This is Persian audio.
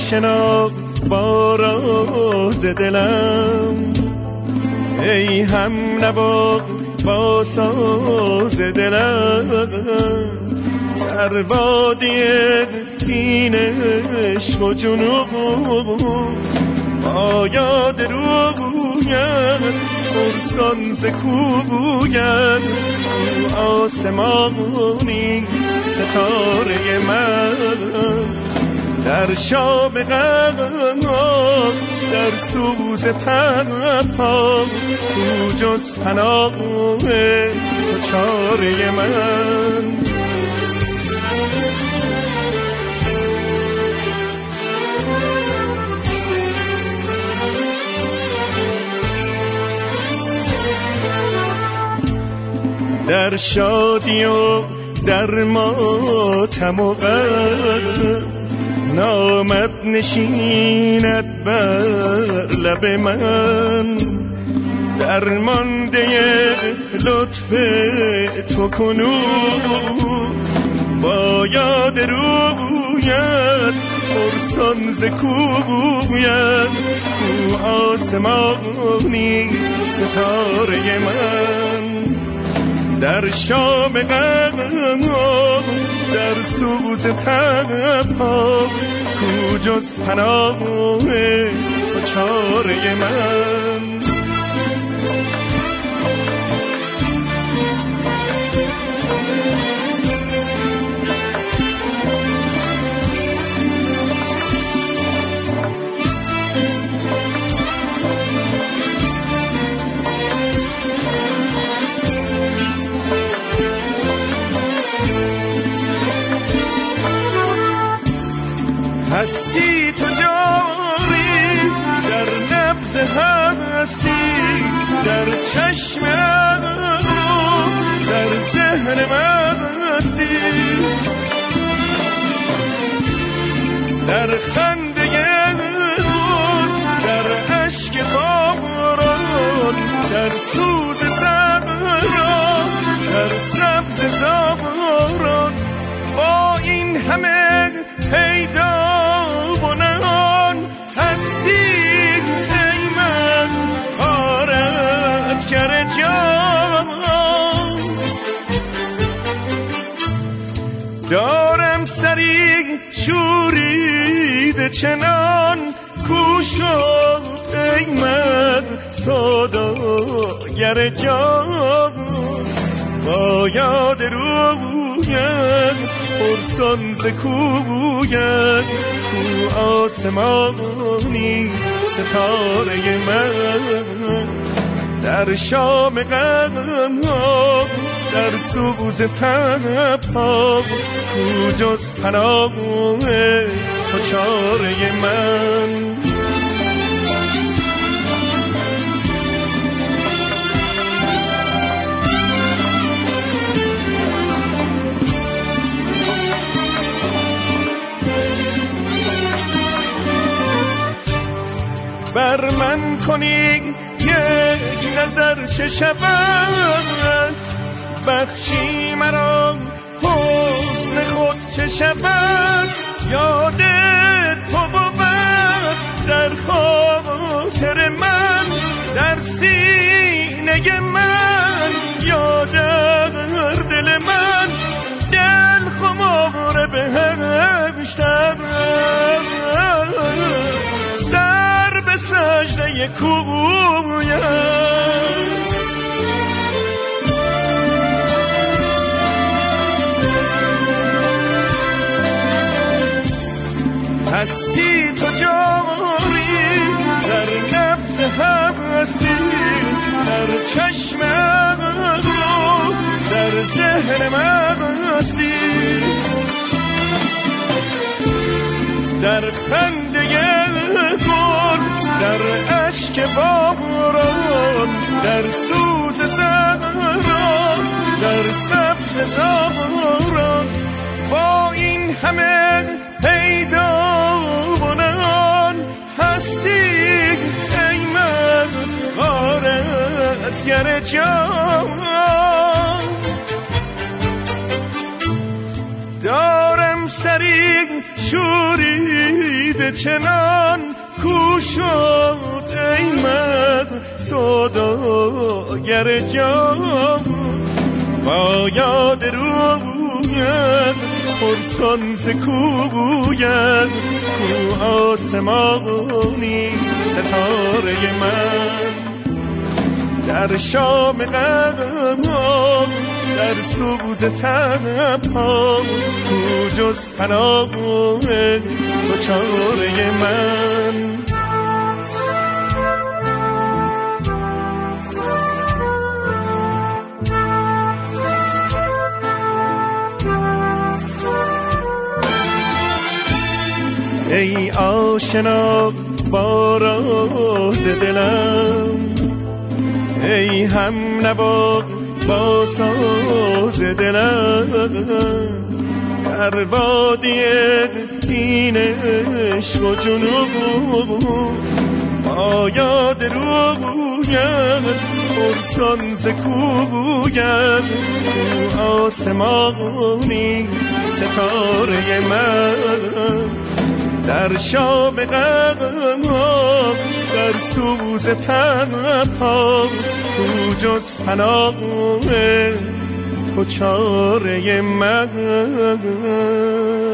آشنا با راز دلم، ای هم نوا با ساز دلم، در وادی این عشق و جنون با یاد رویت پرسان ز کویت، تو آسمانی ستاره من، در شام غم در سوز تنها، تو جز پناه تو چاره من. در شادی و در ماتم و غم، نامت نشیند بر لب من، درمانده لطف تو کنون با یاد رویت پرسان ز کویت، تو آسمانی ستاره من، در شام غم در سوز تنها، کو جز پناه تو چاره من. هستی تو جاری در نبض هستی، در چشم ابرو در ذهن مستی، در خنده گل در اشک باران، در سوز صحرا در سبز زاران، با این همه پیدا و نهان هستی ای من غارت گر جان. دارم سری شورید چنان کو شد ای من سوداگر جان، با یاد رویت پرسان ز کویت، کو آسمانی ستاره من، در شام غم در سوز تنها، کو جز پناه تو چاره من. بر من کنی یک نظر چه شود، بخشی مرا حسن خود چه شود، یاد تو بود در خاطر من، در سینه من یا در دل من، دل خمار بهشتم سر به سجده کویت. هستی تو جاری در نبض هستی، در چشم ابرو در ذهن مستی، در خنده گل در اشک باران، در سوز صحرا در سبز زاران، با این همه پیدا و نهان هستی ای من غارتگر جان. دارم سری شورید چنان کوشد ای من سوداگر جان با یاد رویت پرسان ز کویت کو آسمانی ستاره من در شام غمام در سوز تبام کو جز پناه تو چاره من ای آشنا با راز دلم ای هم نوا با ساز دلم در وادی این عشق و جنون با یاد رویت پرسان ز کویت کو آسمانی ستاره من در شام غمام در سوز تنهام کو جز پناه تو چاره من